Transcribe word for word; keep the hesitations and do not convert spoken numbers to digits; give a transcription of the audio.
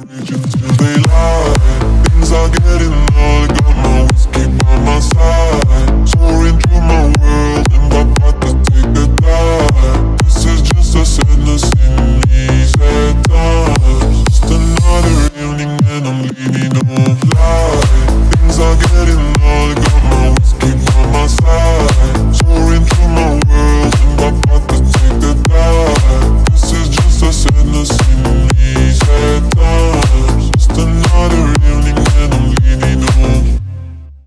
reaching till daylight. Things are getting old, got my whiskey by my side. Soaring through my world and about to take a dive. This is just a sadness in these sad times. Just another evening and I'm leading on life. Things are getting old, got my whiskey